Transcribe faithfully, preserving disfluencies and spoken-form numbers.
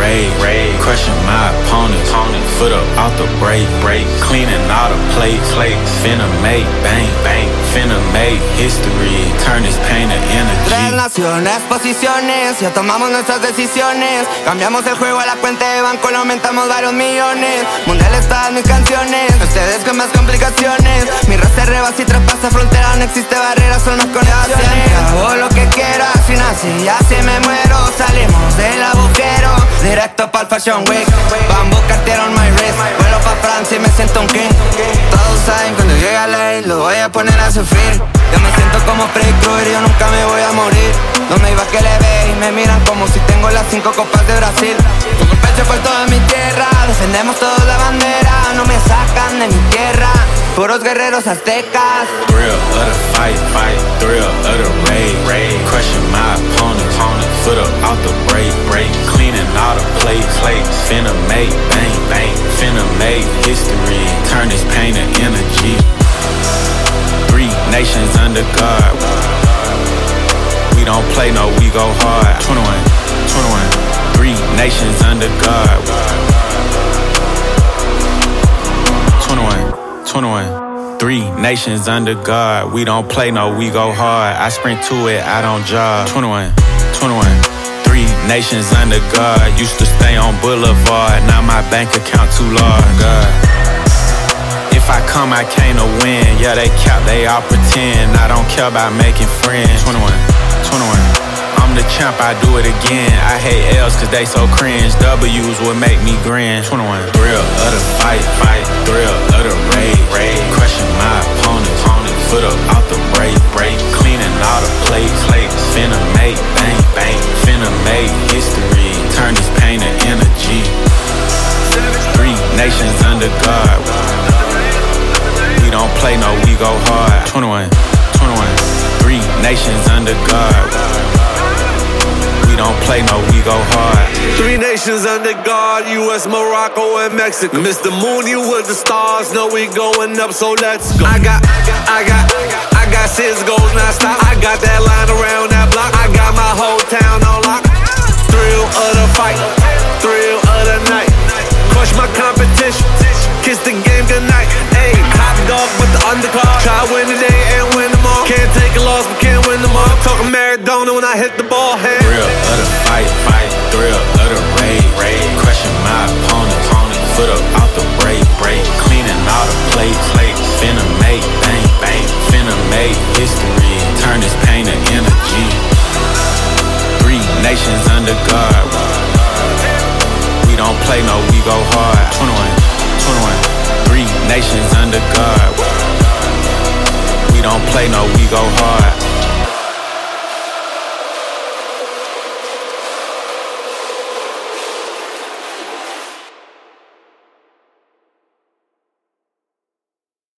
raid, raid. Crushing my opponents, opponent. Foot up off the break, break. Cleaning all the plates, plates. Finna make bang, bang. Finna make history. Turn this pain to energy. Tres naciones, posiciones. Ya tomamos nuestras decisiones. Cambiamos el juego a la cuenta de banco, lo aumentamos varios millones. Mundiales todas mis canciones. Ustedes con más complicaciones. Mi raza rebasa y traspasa fronteras. No existe barrera, son las conexiones. Hago lo que quiero, así nací y así me muero. Salimos del agujero, directo pa'l Fashion Week. Bamboo Cartier on my wrist. Vuelo pa' Francia y me siento un king. Todos saben cuando llega la ley, lo voy a poner a sufrir. Yo me siento como Freddy Krueger, yo nunca me voy a morir. No me iba que le ve y me miran como si tengo las cinco copas de Brasil. Pongo el pecho por toda mi tierra, defendemos todos la bandera. No me sacan de mi tierra, puros guerreros aztecas. Thrill of the fight, fight. Thrill of the raid, raid. Crushing my opponents, opponent. Foot up off the break, break. Cleaning all the plates, plates. Finna make bang, bang. Finna make history. Turn this pain to energy. Three nations under guard. We don't play, no, we go hard. twenty-one, twenty-one. Three nations under guard. twenty-one, twenty-one. Three nations under guard. We don't play, no, we go hard. I sprint to it, I don't jog. twenty-one, twenty-one. Three nations under guard. Used to stay on Boulevard. Now my bank account too large. God. If I come, I came to win. Yeah, they cap, they all pretend. I don't care about making friends. twenty-one, twenty-one. I'm the champ, I do it again. I hate L's cause they so cringe. W's would make me grin. twenty-one. Thrill of the fight, fight. Thrill of the raid, raid. Crushing my opponents, opponent. Foot up off the break, break. Cleaning all the plates, plates. Finna make bang, bang. Finna make history. Turn this pain to energy. Three nations under guard. We don't play, no, we go hard. twenty-one, twenty-one. Three nations under guard. We don't play, no, we go hard. Three nations under guard, U S, Morocco, and Mexico. Mister Moon, you with the stars, know we going up, so let's go. I got, I got, I got six goals, now stop. I got that line around that block. I got my whole town on lock. Thrill of the fight, thrill of the night. Crush my competition, kiss the game goodnight. Ayy, top dog with the undercard. Try win today and win them all. Can't take a loss, but can't win them all. Talking Maradona when I hit the ball. Hey. Thrill of the fight, fight. Thrill of the raid, raid. Crushing my opponents, opponent. Foot up off the break, break. Cleaning all the plates, plates. Finna make bang, bang. Finna make history. Turn this pain to energy. Three nations under guard. We don't play, no, we go hard. twenty-one, twenty-one. Three nations under guard. We don't play, no, we go hard.